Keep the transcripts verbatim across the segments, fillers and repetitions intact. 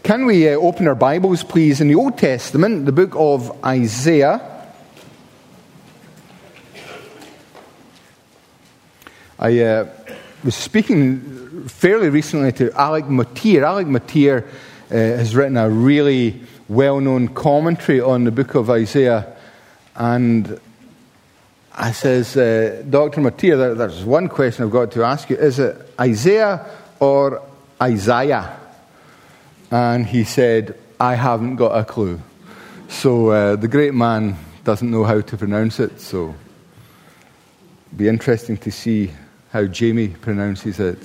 Can we uh, open our Bibles, please, in the Old Testament, the book of Isaiah. I uh, was speaking fairly recently to Alec Motyer. Alec Motyer uh, has written a really well-known commentary on the book of Isaiah. And I says, uh, Doctor Motyer, there, there's one question I've got to ask you. Is it Isaiah or Isaiah? And he said, I haven't got a clue. So uh, the great man doesn't know how to pronounce it, so it'll be interesting to see how Jamie pronounces it.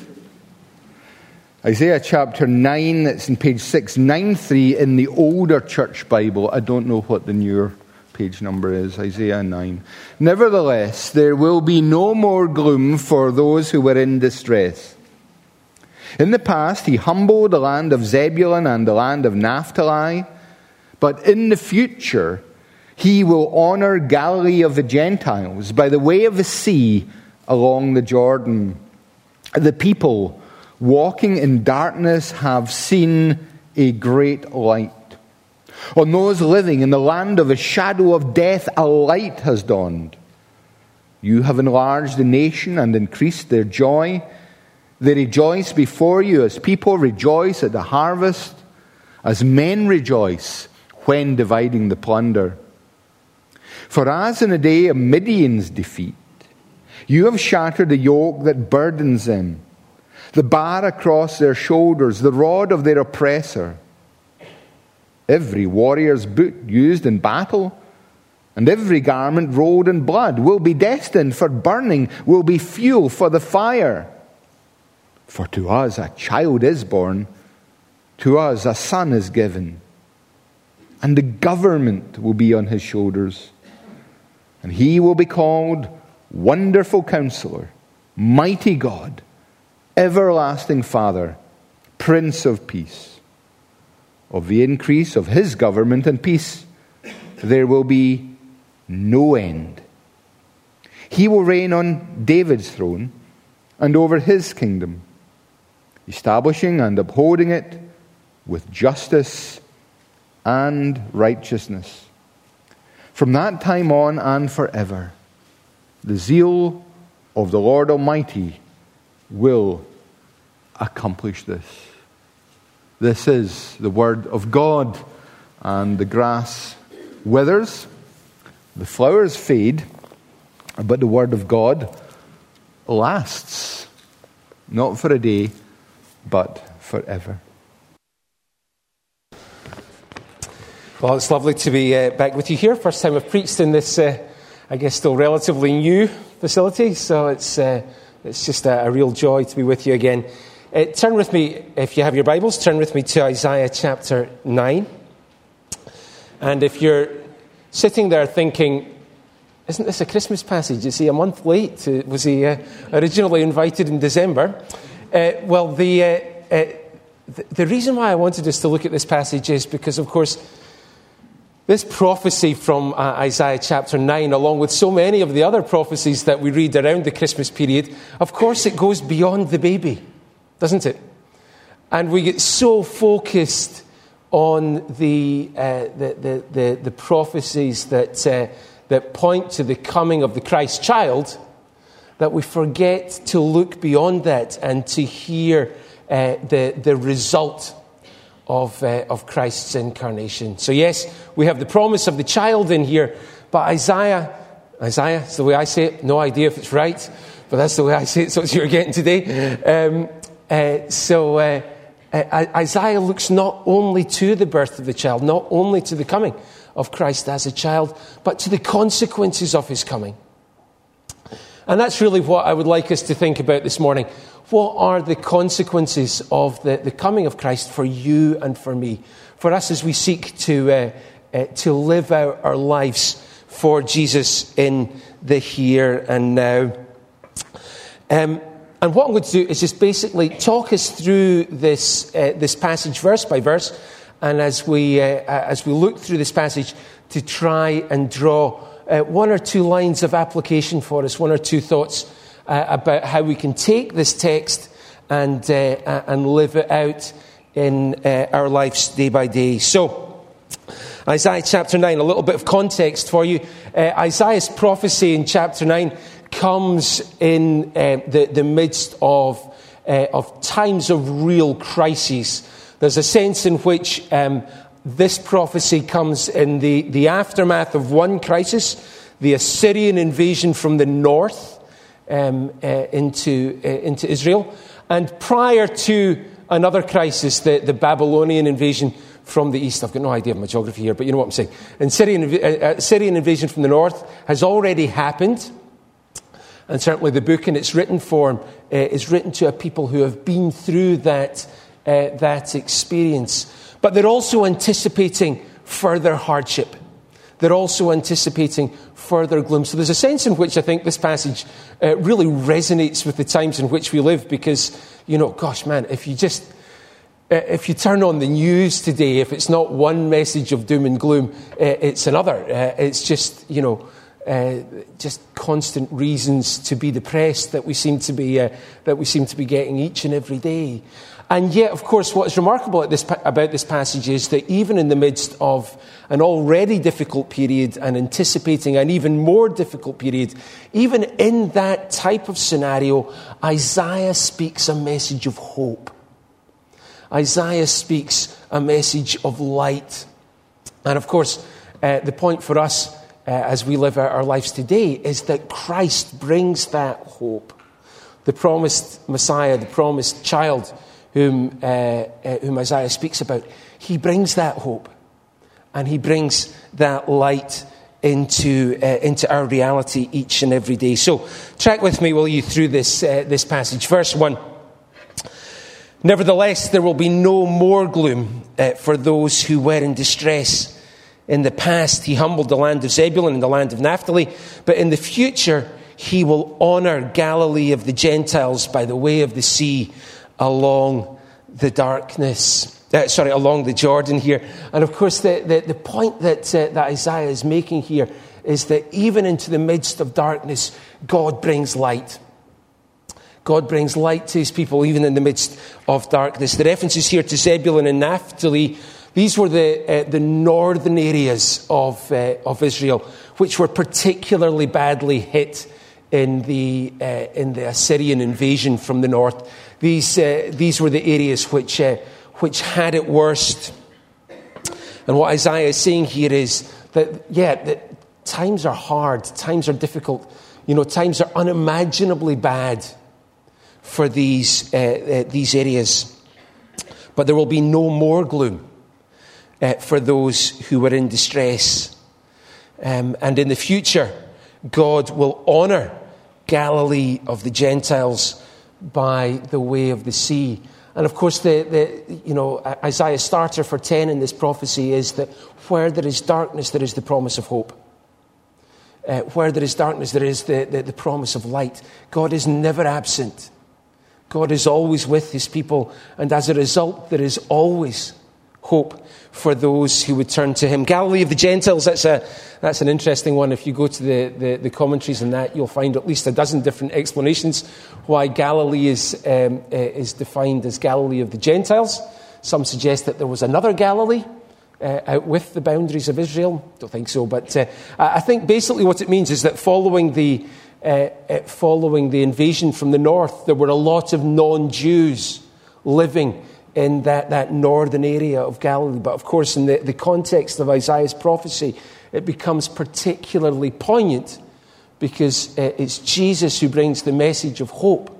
Isaiah chapter nine, it's in page six ninety-three in the older church Bible. I don't know what the newer page number is, Isaiah nine. Nevertheless, there will be no more gloom for those who were in distress. In the past, he humbled the land of Zebulun and the land of Naphtali. But in the future, he will honor Galilee of the Gentiles by the way of the sea along the Jordan. The people walking in darkness have seen a great light. On those living in the land of the shadow of death, a light has dawned. You have enlarged the nation and increased their joy. They rejoice before you as people rejoice at the harvest, as men rejoice when dividing the plunder. For as in the day of Midian's defeat, you have shattered the yoke that burdens them, the bar across their shoulders, the rod of their oppressor. Every warrior's boot used in battle, and every garment rolled in blood, will be destined for burning, will be fuel for the fire. For to us a child is born, to us a son is given, and the government will be on his shoulders. And he will be called Wonderful Counselor, Mighty God, Everlasting Father, Prince of Peace. Of the increase of his government and peace, there will be no end. He will reign on David's throne and over his kingdom, establishing and upholding it with justice and righteousness. From that time on and forever, the zeal of the Lord Almighty will accomplish this. This is the word of God. And the grass withers, the flowers fade, but the word of God lasts, not for a day, but forever. Well, it's lovely to be uh, back with you here. First time I've preached in this, uh, I guess, still relatively new facility. So it's uh, it's just a, a real joy to be with you again. Uh, turn with me, if you have your Bibles, turn with me to Isaiah chapter nine. And if you're sitting there thinking, isn't this a Christmas passage? Is he a month late? Uh, was he uh, originally invited in December? Uh, well, the, uh, uh, the the reason why I wanted us to look at this passage is because, of course, this prophecy from uh, Isaiah chapter nine, along with so many of the other prophecies that we read around the Christmas period, of course, it goes beyond the baby, doesn't it? And we get so focused on the uh, the, the the the prophecies that uh, that point to the coming of the Christ child, that we forget to look beyond that and to hear uh, the the result of uh, of Christ's incarnation. So yes, we have the promise of the child in here, but Isaiah, Isaiah, it's the way I say it. No idea if it's right, but that's the way I say it. So it's you're getting today. Um, uh, so uh, uh, Isaiah looks not only to the birth of the child, not only to the coming of Christ as a child, but to the consequences of his coming. And that's really what I would like us to think about this morning. What are the consequences of the, the coming of Christ for you and for me? For us as we seek to uh, uh, to live out our lives for Jesus in the here and now. Um, and what I'm going to do is just basically talk us through this uh, this passage verse by verse. And as we uh, as we look through this passage, to try and draw uh, one or two lines of application for us, one or two thoughts uh, about how we can take this text and uh, and live it out in uh, our lives day by day. So, Isaiah chapter nine, a little bit of context for you. Uh, Isaiah's prophecy in chapter nine comes in uh, the, the midst of, uh, of times of real crises. There's a sense in which um, this prophecy comes in the, the aftermath of one crisis, the Assyrian invasion from the north um, uh, into, uh, into Israel, and prior to another crisis, the, the Babylonian invasion from the east. I've got no idea of my geography here, but you know what I'm saying. And Syrian, uh, Syrian invasion from the north has already happened. And certainly the book in its written form uh, is written to a people who have been through that, uh, that experience. But they're also anticipating further hardship. They're also anticipating further gloom. So there's a sense in which I think this passage uh, really resonates with the times in which we live because, you know, gosh, man, if you just, uh, if you turn on the news today, if it's not one message of doom and gloom, uh, it's another. Uh, it's just, you know, uh, just constant reasons to be depressed that we seem to be, uh, that we seem to be getting each and every day. And yet, of course, what is remarkable at this, about this passage is that even in the midst of an already difficult period and anticipating an even more difficult period, even in that type of scenario, Isaiah speaks a message of hope. Isaiah speaks a message of light. And of course, uh, the point for us uh, as we live our, our lives today is that Christ brings that hope. The promised Messiah, the promised child, Whom, uh, uh, whom Isaiah speaks about, he brings that hope and he brings that light into uh, into our reality each and every day. So, track with me, will you, through this uh, this passage. Verse one. Nevertheless, there will be no more gloom uh, for those who were in distress. In the past, he humbled the land of Zebulun and the land of Naphtali, but in the future, he will honor Galilee of the Gentiles by the way of the sea, along the darkness, uh, sorry, along the Jordan here. And of course, the, the, the point that, uh, that Isaiah is making here is that even into the midst of darkness, God brings light. God brings light to his people, even in the midst of darkness. The references here to Zebulun and Naphtali, these were the, uh, the northern areas of, uh, of Israel, which were particularly badly hit in the, uh, in the Assyrian invasion from the north. These uh, these were the areas which uh, which had it worst. And what Isaiah is saying here is that, yeah, that times are hard, times are difficult. You know, times are unimaginably bad for these uh, uh, these areas. But there will be no more gloom uh, for those who were in distress. Um, and in the future, God will honor Galilee of the Gentiles by the way of the sea. And of course, the, the you know Isaiah's starter for ten in this prophecy is that where there is darkness, there is the promise of hope. Uh, where there is darkness, there is the, the, the promise of light. God is never absent. God is always with his people. And as a result, there is always hope for those who would turn to him. Galilee of the Gentiles, that's a that's an interesting one. If you go to the, the, the commentaries on that, you'll find at least a dozen different explanations why Galilee is um, uh, is defined as Galilee of the Gentiles. Some suggest that there was another Galilee uh, out with the boundaries of Israel. Don't think so, but uh, I think basically what it means is that following the uh, uh, following the invasion from the north, there were a lot of non-Jews living in that, that northern area of Galilee. But of course, in the, the context of Isaiah's prophecy, it becomes particularly poignant because uh, it's Jesus who brings the message of hope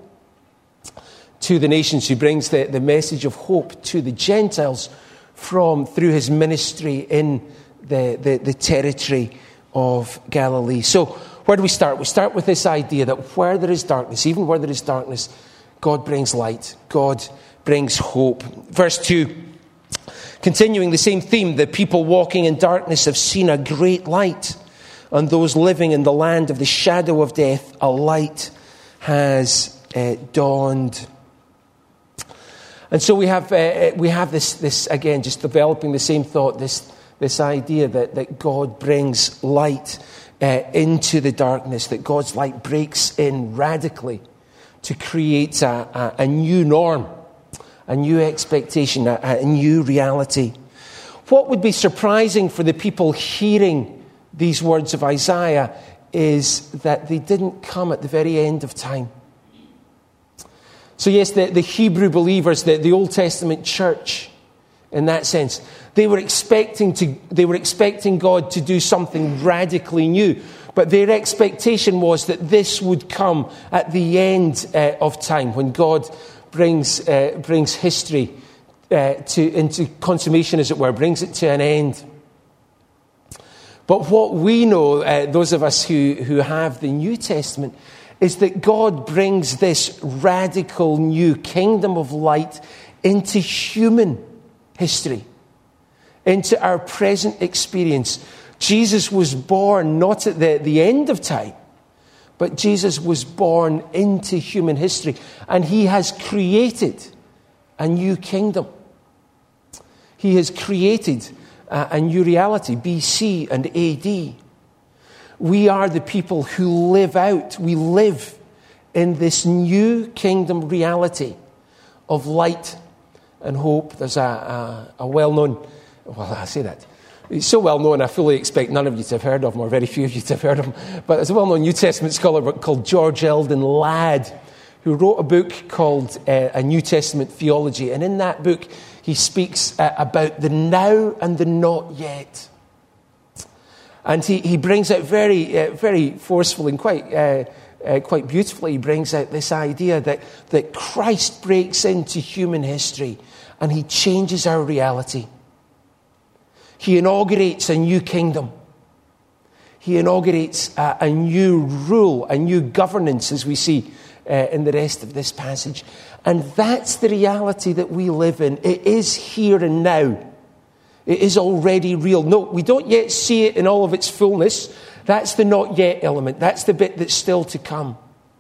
to the nations, who brings the, the message of hope to the Gentiles from through his ministry in the, the, the territory of Galilee. So where do we start? We start with this idea that where there is darkness, even where there is darkness, God brings light. God brings hope. Verse two, continuing the same theme, the people walking in darkness have seen a great light, and those living in the land of the shadow of death, a light has uh, dawned. And so we have uh, we have this this again, just developing the same thought, this this idea that that God brings light uh, into the darkness, that God's light breaks in radically to create a, a, a new norm, a new expectation, a, a new reality. What would be surprising for the people hearing these words of Isaiah is that they didn't come at the very end of time. So yes, the, the Hebrew believers, the, the Old Testament church, in that sense, they were expecting to, they were expecting God to do something radically new. But their expectation was that this would come at the end uh, of time, when God brings uh, brings history uh, to into consummation, as it were, brings it to an end. But what we know, uh, those of us who, who have the New Testament, is that God brings this radical new kingdom of light into human history, into our present experience. Jesus was born not at the, the end of time, but Jesus was born into human history, and he has created a new kingdom. He has created a, a new reality, B C and A D. We are the people who live out, we live in this new kingdom reality of light and hope. There's a, a, a well-known, well, I say that, he's so well-known, I fully expect none of you to have heard of him, or very few of you to have heard of him, but there's a well-known New Testament scholar called George Eldon Ladd, who wrote a book called uh, A New Testament Theology, and in that book he speaks uh, about the now and the not yet. And he, he brings out very, uh, very forcefully and quite, uh, uh, quite beautifully, he brings out this idea that, that Christ breaks into human history and he changes our reality. He inaugurates a new kingdom. He inaugurates a, a new rule, a new governance, as we see uh, in the rest of this passage. And that's the reality that we live in. It is here and now. It is already real. No, we don't yet see it in all of its fullness. That's the not yet element. That's the bit that's still to come.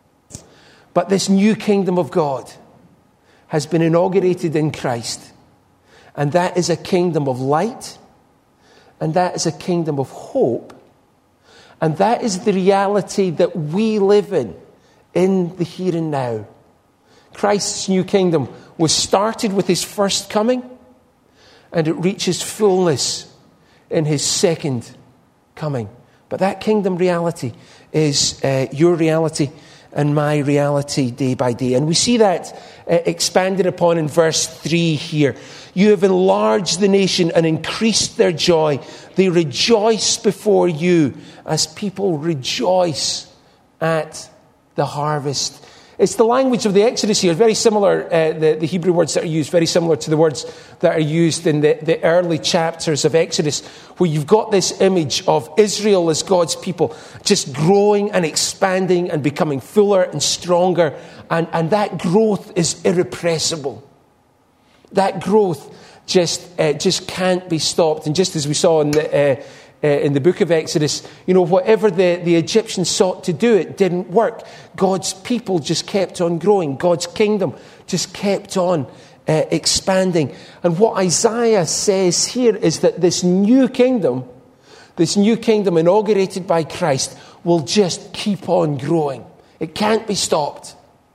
But this new kingdom of God has been inaugurated in Christ. And that is a kingdom of light. And that is a kingdom of hope. And that is the reality that we live in, in the here and now. Christ's new kingdom was started with his first coming, and it reaches fullness in his second coming. But that kingdom reality is uh, your reality and my reality day by day. And we see that uh, expanded upon in verse three here. You have enlarged the nation and increased their joy. They rejoice before you as people rejoice at the harvest. It's the language of the Exodus here, very similar, uh, the, the Hebrew words that are used, very similar to the words that are used in the, the early chapters of Exodus, where you've got this image of Israel as God's people, just growing and expanding and becoming fuller and stronger, and, and that growth is irrepressible. That growth just uh, just can't be stopped. And just as we saw in the... Uh, Uh, in the book of Exodus, you know, whatever the, the Egyptians sought to do, it didn't work. God's people just kept on growing. God's kingdom just kept on uh, expanding. And what Isaiah says here is that this new kingdom, this new kingdom inaugurated by Christ, will just keep on growing. It can't be stopped.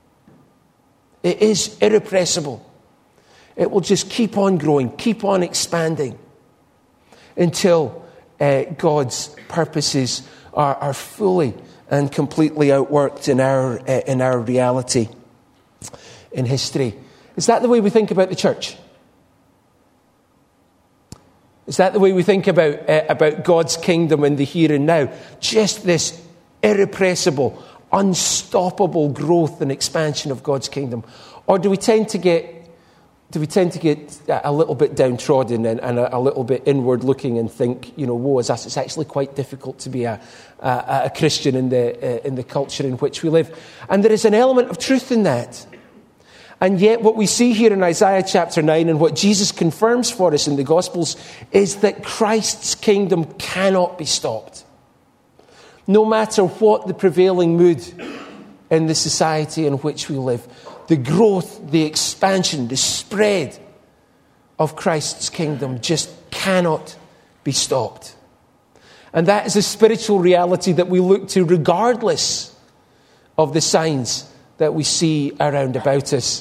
It is irrepressible. It will just keep on growing, keep on expanding until Uh, God's purposes are, are fully and completely outworked in our uh, in our reality, in history. Is that the way we think about the church? Is that the way we think about uh, about God's kingdom in the here and now? Just this irrepressible, unstoppable growth and expansion of God's kingdom, or do we tend to get Do we tend to get a little bit downtrodden and, and a, a little bit inward-looking and think, you know, woe is us? It's actually quite difficult to be a, a, a Christian in the uh, in the culture in which we live. And there is an element of truth in that. And yet what we see here in Isaiah chapter nine, and what Jesus confirms for us in the Gospels, is that Christ's kingdom cannot be stopped. No matter what the prevailing mood in the society in which we live, the growth, the expansion, the spread of Christ's kingdom just cannot be stopped. And that is a spiritual reality that we look to regardless of the signs that we see around about us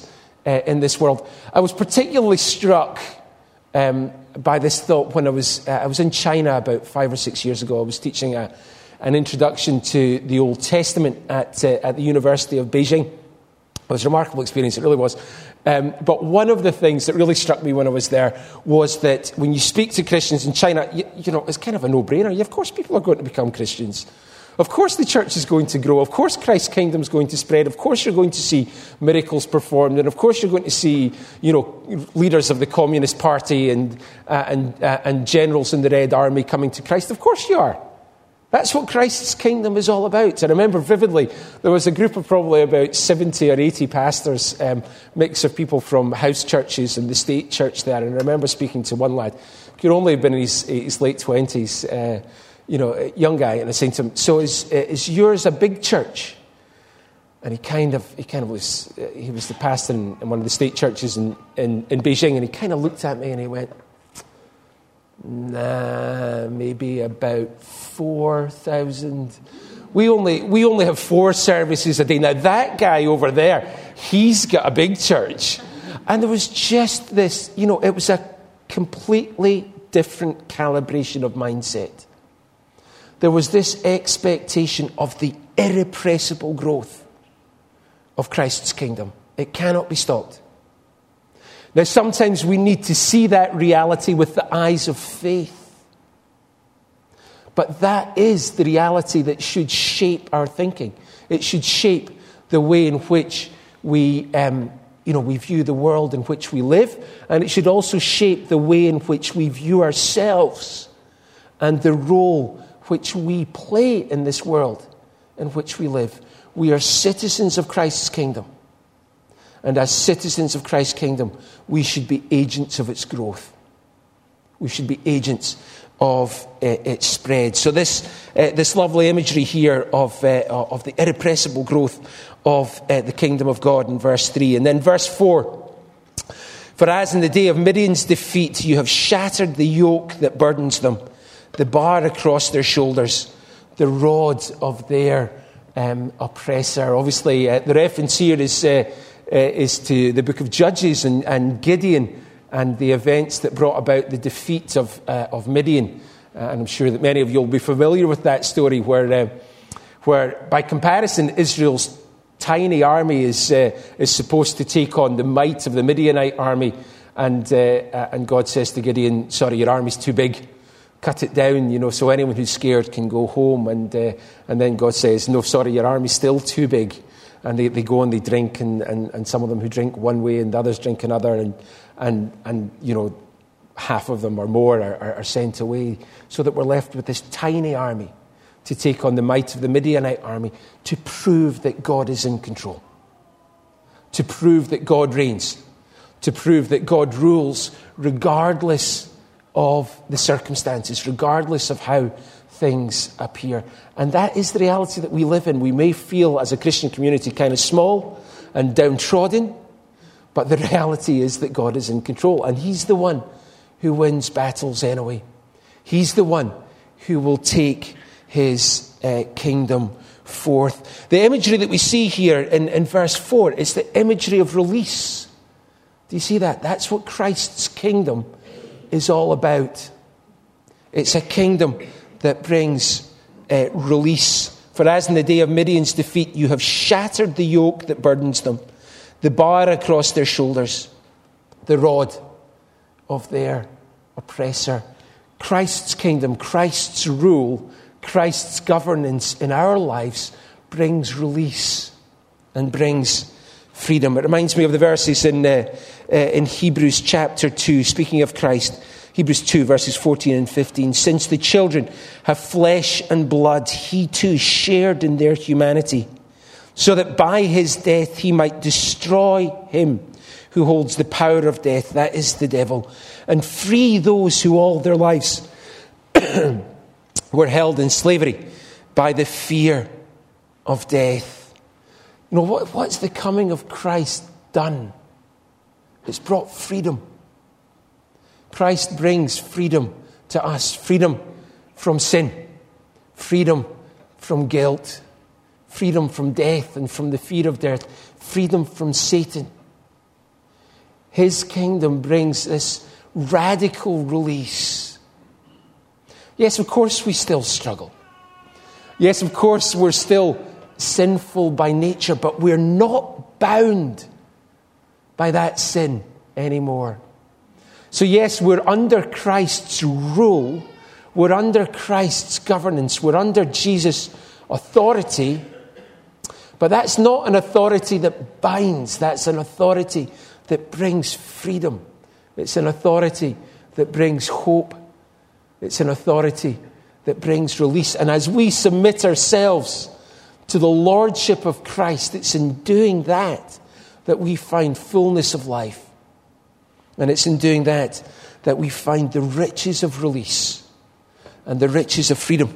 uh, in this world. I was particularly struck um, by this thought when I was uh, I was in China about five or six years ago. I was teaching a, an introduction to the Old Testament at uh, at the University of Beijing. It was a remarkable experience, it really was. Um, but one of the things that really struck me when I was there was that when you speak to Christians in China, you, you know, it's kind of a no-brainer. Of course people are going to become Christians. Of course the church is going to grow. Of course Christ's kingdom is going to spread. Of course you're going to see miracles performed. And of course you're going to see, you know, leaders of the Communist Party and, uh, and, uh, and generals in the Red Army coming to Christ. Of course you are. That's what Christ's kingdom is all about. I remember vividly, there was a group of probably about seventy or eighty pastors, um, mix of people from house churches and the state church there. And I remember speaking to one lad, who could only have been in his, his late twenties, uh, you know, a young guy, and I said to him, so is, is yours a big church? And he kind of, he kind of was, he was the pastor in, in one of the state churches in, in, in Beijing, and he kind of looked at me and he went, nah, maybe about four thousand. We only we only have four services a day. Now, that guy over there, he's got a big church. And there was just this, you know, it was a completely different calibration of mindset. There was this expectation of the irrepressible growth of Christ's kingdom. It cannot be stopped. Now, sometimes we need to see that reality with the eyes of faith. But that is the reality that should shape our thinking. It should shape the way in which we, um, you know, we view the world in which we live. And it should also shape the way in which we view ourselves and the role which we play in this world in which we live. We are citizens of Christ's kingdom. And as citizens of Christ's kingdom, we should be agents of its growth. We should be agents of uh, its spread. So this uh, this lovely imagery here of uh, of the irrepressible growth of uh, the kingdom of God in verse three. And then verse four. For as in the day of Midian's defeat, you have shattered the yoke that burdens them, the bar across their shoulders, the rod of their um, oppressor. Obviously, uh, the reference here is... Uh, Uh, is to the book of Judges and, and Gideon and the events that brought about the defeat of uh, of Midian. Uh, and I'm sure that many of you will be familiar with that story where, uh, where by comparison, Israel's tiny army is uh, is supposed to take on the might of the Midianite army. And, uh, uh, and God says to Gideon, sorry, your army's too big. Cut it down, you know, so anyone who's scared can go home. And, uh, and then God says, no, sorry, your army's still too big. And they, they go and they drink, and, and, and some of them who drink one way and the others drink another, and and and you know, half of them or more are, are, are sent away, so that we're left with this tiny army to take on the might of the Midianite army, to prove that God is in control, to prove that God reigns, to prove that God rules regardless of the circumstances, regardless of how things appear. And that is the reality that we live in. We may feel as a Christian community kind of small and downtrodden, but the reality is that God is in control, and He's the one who wins battles anyway. He's the one who will take His uh, kingdom forth. The imagery that we see here in, in verse four is the imagery of release. Do you see that? That's what Christ's kingdom is all about. It's a kingdom that brings uh, release. For as in the day of Midian's defeat, you have shattered the yoke that burdens them, the bar across their shoulders, the rod of their oppressor. Christ's kingdom, Christ's rule, Christ's governance in our lives brings release and brings freedom. It reminds me of the verses in, uh, uh, in Hebrews chapter two, speaking of Christ. Hebrews two, verses fourteen and fifteen. Since the children have flesh and blood, He too shared in their humanity, so that by His death He might destroy him who holds the power of death, that is the devil, and free those who all their lives were held in slavery by the fear of death. You know, what, what's the coming of Christ done? It's brought freedom. Christ brings freedom to us. Freedom from sin. Freedom from guilt. Freedom from death and from the fear of death. Freedom from Satan. His kingdom brings this radical release. Yes, of course we still struggle. Yes, of course we're still sinful by nature, but we're not bound by that sin anymore. So yes, we're under Christ's rule. We're under Christ's governance. We're under Jesus' authority. But that's not an authority that binds. That's an authority that brings freedom. It's an authority that brings hope. It's an authority that brings release. And as we submit ourselves to the lordship of Christ, it's in doing that that we find fullness of life. And it's in doing that that we find the riches of release and the riches of freedom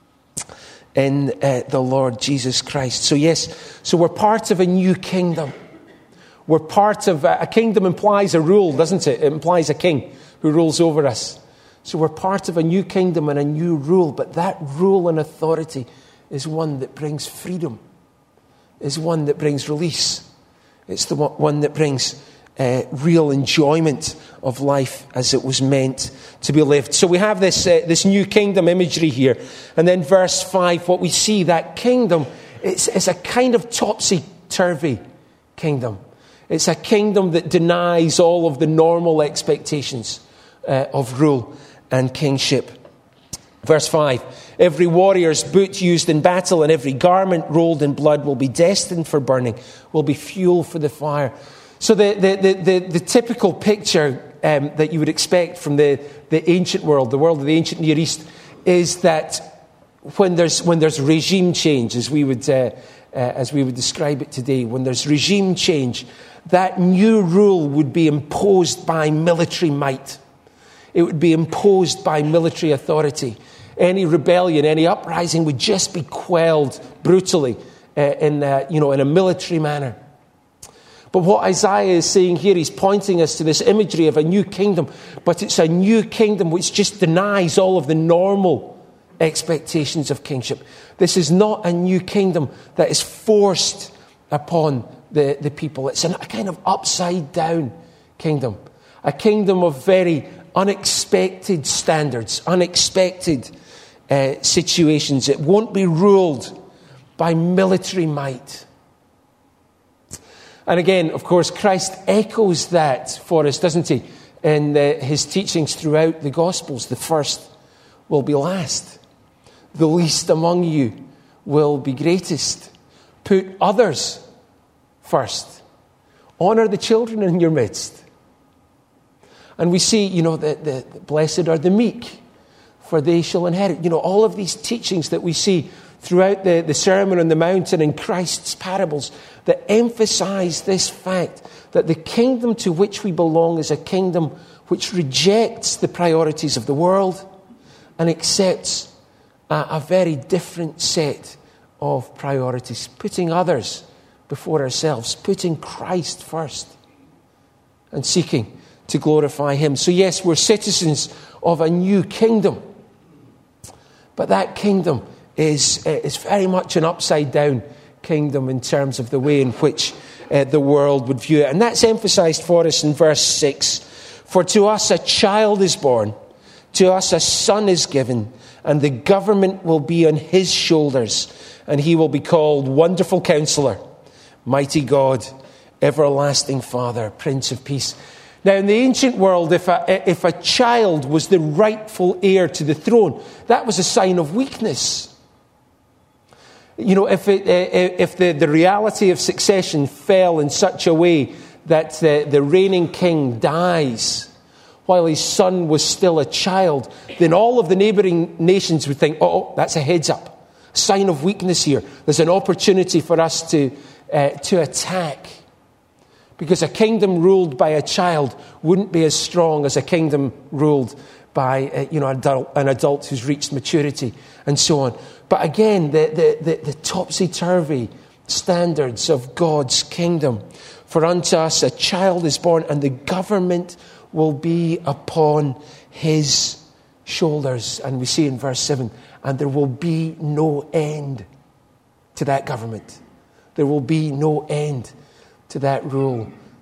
in uh, the Lord Jesus Christ. So yes, so we're part of a new kingdom. We're part of a, a kingdom implies a rule, doesn't it? It implies a king who rules over us. So we're part of a new kingdom and a new rule, but that rule and authority is one that brings freedom, is one that brings release. It's the one that brings uh, real enjoyment of life as it was meant to be lived. So we have this uh, this new kingdom imagery here. And then verse five, what we see, that kingdom, it's, it's a kind of topsy-turvy kingdom. It's a kingdom that denies all of the normal expectations uh, of rule and kingship. Verse five, every warrior's boot used in battle and every garment rolled in blood will be destined for burning, will be fuel for the fire. So the, the, the, the, the typical picture um, that you would expect from the, the ancient world, the world of the ancient Near East, is that when there's when there's regime change, as we would uh, uh, as we would describe it today, when there's regime change, that new rule would be imposed by military might. It would be imposed by military authority. Any rebellion, any uprising would just be quelled brutally uh, in uh, you know in a military manner. But what Isaiah is saying here, he's pointing us to this imagery of a new kingdom, but it's a new kingdom which just denies all of the normal expectations of kingship. This is not a new kingdom that is forced upon the, the people. It's an, a kind of upside-down kingdom, a kingdom of very unexpected standards, unexpected uh, situations. It won't be ruled by military might. And again, of course, Christ echoes that for us, doesn't he? In the, his teachings throughout the Gospels. The first will be last. The least among you will be greatest. Put others first. Honor the children in your midst. And we see, you know, that the, the blessed are the meek, for they shall inherit. You know, all of these teachings that we see throughout the, the Sermon on the Mount and in Christ's parables that emphasize this fact that the kingdom to which we belong is a kingdom which rejects the priorities of the world and accepts a, a very different set of priorities, putting others before ourselves, putting Christ first and seeking to glorify him. So yes, we're citizens of a new kingdom, but that kingdom is, uh, is very much an upside-down kingdom in terms of the way in which uh, the world would view it. And that's emphasized for us in verse six. For to us a child is born, to us a son is given, and the government will be on his shoulders, and he will be called Wonderful Counselor, Mighty God, Everlasting Father, Prince of Peace. Now, in the ancient world, if a, if a child was the rightful heir to the throne, that was a sign of weakness. You know, if it, if the, the reality of succession fell in such a way that the, the reigning king dies while his son was still a child, then all of the neighbouring nations would think, oh, that's a heads up, sign of weakness here. There's an opportunity for us to uh, to attack. Because a kingdom ruled by a child wouldn't be as strong as a kingdom ruled by uh, you know, an adult, an adult who's reached maturity and so on. But again, the, the, the, the topsy-turvy standards of God's kingdom. For unto us a child is born, and the government will be upon his shoulders. And we see in verse seven, and there will be no end to that government. There will be no end to that rule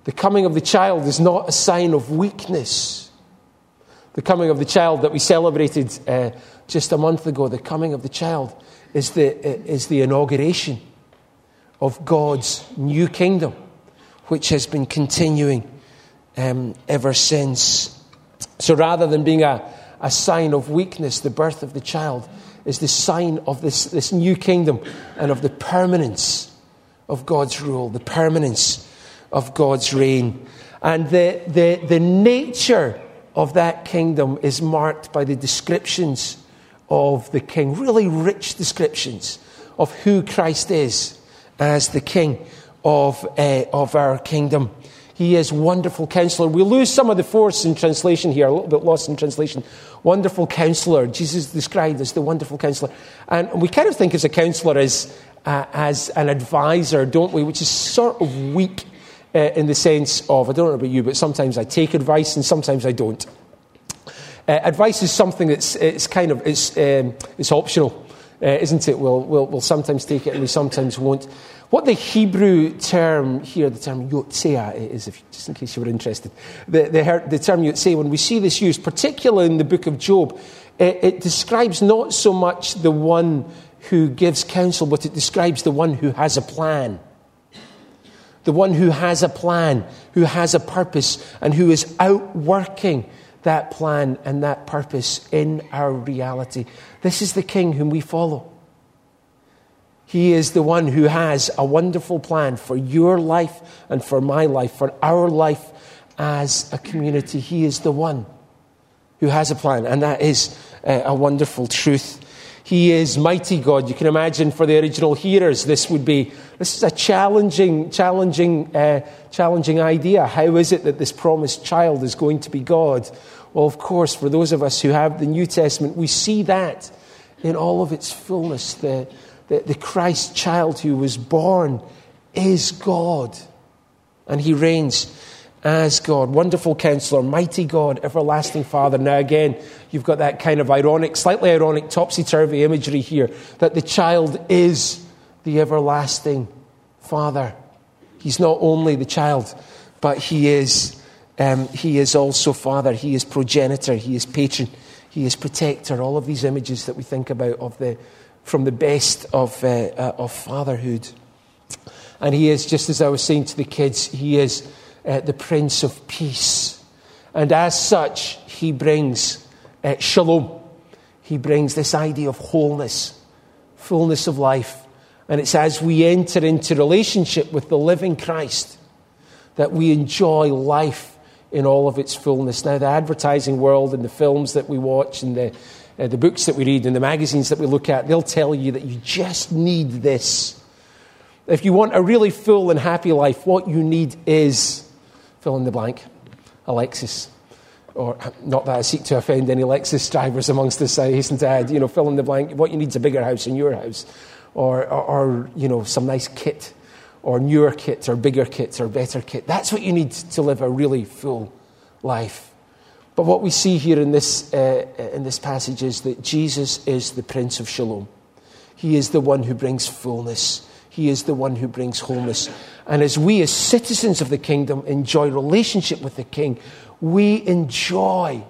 The coming of the child is not a sign of weakness. The coming of the child that we celebrated uh, just a month ago, the coming of the child is the, uh, is the inauguration of God's new kingdom, which has been continuing um, ever since. So rather than being a, a sign of weakness, the birth of the child is the sign of this, this new kingdom and of the permanence of God's rule, the permanence of God's reign. And the, the, the nature of that kingdom is marked by the descriptions of the king, really rich descriptions of who Christ is as the king of, uh, of our kingdom. He is Wonderful Counselor. We lose some of the force in translation here, a little bit lost in translation. Wonderful Counselor. Jesus is described as the Wonderful Counselor. And we kind of think as a counselor as, uh, as an advisor, don't we? Which is sort of weak uh, in the sense of, I don't know about you, but sometimes I take advice and sometimes I don't. Uh, advice is something that's it's kind of it's um, it's optional, uh, isn't it? We'll, we'll we'll sometimes take it and we sometimes won't. What the Hebrew term here, the term yotzea is, if, just in case you were interested, the, the, the term yotzea, when we see this used, particularly in the book of Job, it, it describes not so much the one who gives counsel, but it describes the one who has a plan. The one who has a plan, who has a purpose, and who is outworking that plan and that purpose in our reality. This is the King whom we follow. He is the one who has a wonderful plan for your life and for my life, for our life as a community. He is the one who has a plan, and that is uh, a wonderful truth. He is mighty God. You can imagine for the original hearers, this would be, this is a challenging, challenging, uh, challenging idea. How is it that this promised child is going to be God? Well, of course, for those of us who have the New Testament, we see that in all of its fullness. The The, the Christ child who was born is God. And he reigns as God. Wonderful Counselor, mighty God, everlasting Father. Now again, you've got that kind of ironic, slightly ironic, topsy-turvy imagery here, that the child is the everlasting Father. He's not only the child, but he is, um, he is also Father. He is progenitor. He is patron. He is protector. All of these images that we think about of the from the best of, uh, uh, of fatherhood. And he is, just as I was saying to the kids, he is uh, the Prince of Peace. And as such, he brings uh, shalom. He brings this idea of wholeness, fullness of life. And it's as we enter into relationship with the living Christ that we enjoy life in all of its fullness. Now, the advertising world and the films that we watch and the Uh, the books that we read and the magazines that we look at, they'll tell you that you just need this. If you want a really full and happy life, what you need is, fill in the blank, a Lexus. Or, not that I seek to offend any Lexus drivers amongst us, I hasten to add, you know, fill in the blank. What you need is a bigger house in your house. Or, or, or you know, some nice kit. Or newer kit, or bigger kit, or better kit. That's what you need to live a really full life. But what we see here in this uh, in this passage is that Jesus is the Prince of Shalom. He is the one who brings fullness. He is the one who brings wholeness. And as we, as citizens of the kingdom, enjoy relationship with the King, we enjoy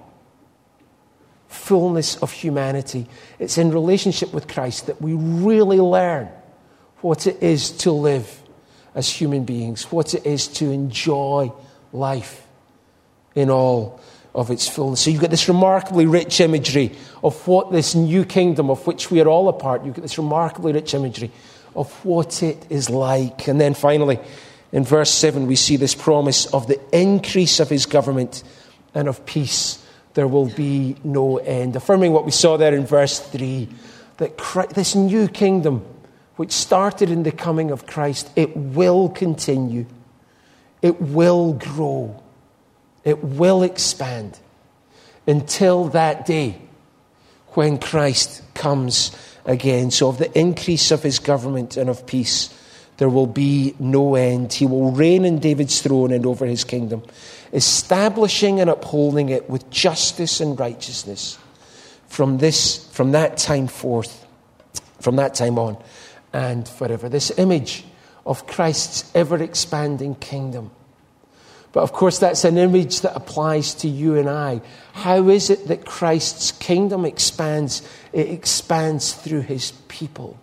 fullness of humanity. It's in relationship with Christ that we really learn what it is to live as human beings, what it is to enjoy life in all of its fullness. So you've got this remarkably rich imagery of what this new kingdom of which we are all a part, you've got this remarkably rich imagery of what it is like. And then finally, in verse seven, we see this promise of the increase of his government and of peace. There will be no end. Affirming what we saw there in verse three, that Christ, this new kingdom, which started in the coming of Christ, it will continue. It will grow. It will expand until that day when Christ comes again. So of the increase of his government and of peace, there will be no end. He will reign in David's throne and over his kingdom, establishing and upholding it with justice and righteousness from this, from that time forth, from that time on, and forever. This image of Christ's ever-expanding kingdom But of course, that's an image that applies to you and I. How is it that Christ's kingdom expands? It expands through his people.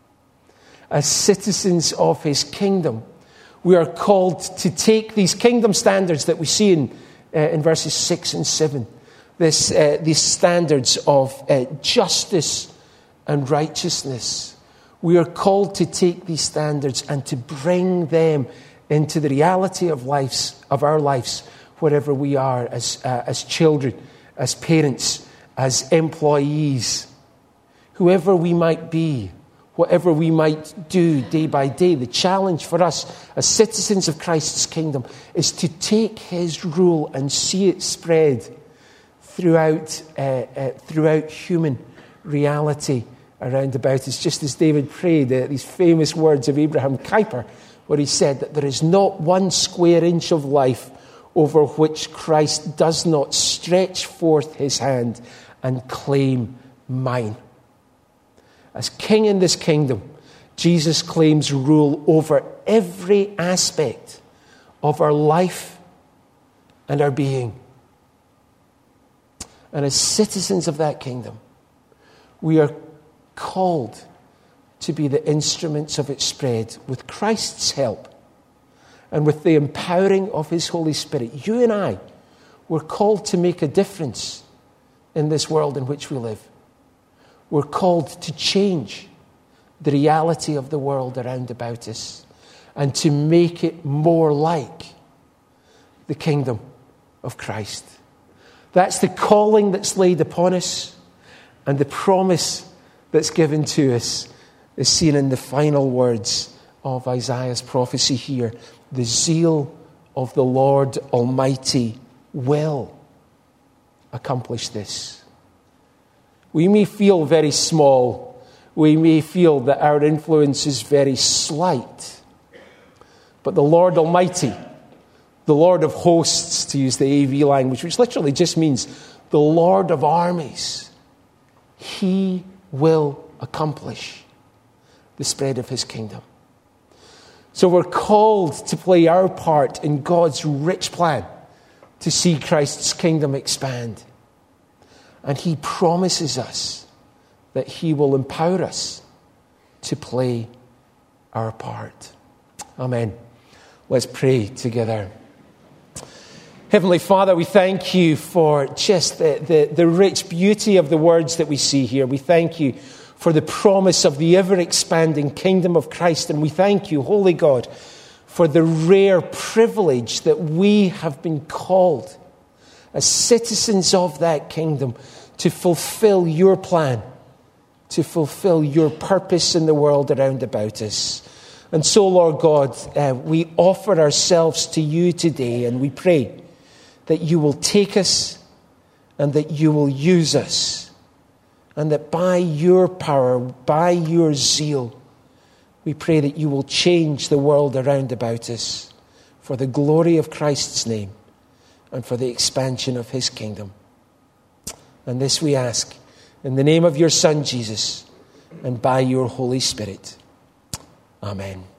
As citizens of his kingdom, we are called to take these kingdom standards that we see in, uh, in verses six and seven, this, uh, these standards of uh, justice and righteousness. We are called to take these standards and to bring them into the reality of lives, of our lives, wherever we are, as uh, as children, as parents, as employees, whoever we might be, whatever we might do day by day. The challenge for us as citizens of Christ's kingdom is to take his rule and see it spread throughout uh, uh, throughout human reality around about us. Just as David prayed uh, these famous words of Abraham Kuyper, where he said that there is not one square inch of life over which Christ does not stretch forth his hand and claim mine. As king in this kingdom, Jesus claims rule over every aspect of our life and our being. And as citizens of that kingdom, we are called to be the instruments of its spread with Christ's help and with the empowering of his Holy Spirit. You and I were called to make a difference in this world in which we live. We're called to change the reality of the world around about us and to make it more like the kingdom of Christ. That's the calling that's laid upon us, and the promise that's given to us is seen in the final words of Isaiah's prophecy here. The zeal of the Lord Almighty will accomplish this. We may feel very small. We may feel that our influence is very slight. But the Lord Almighty, the Lord of hosts, to use the A V language, which literally just means the Lord of armies, he will accomplish the spread of his kingdom. So we're called to play our part in God's rich plan to see Christ's kingdom expand. And he promises us that he will empower us to play our part. Amen. Let's pray together. Heavenly Father, we thank you for just the, the, the rich beauty of the words that we see here. We thank you for the promise of the ever-expanding kingdom of Christ. And we thank you, Holy God, for the rare privilege that we have been called as citizens of that kingdom to fulfill your plan, to fulfill your purpose in the world around about us. And so, Lord God, uh, we offer ourselves to you today, and we pray that you will take us and that you will use us, and that by your power, by your zeal, we pray that you will change the world around about us for the glory of Christ's name and for the expansion of his kingdom. And this we ask in the name of your Son, Jesus, and by your Holy Spirit. Amen.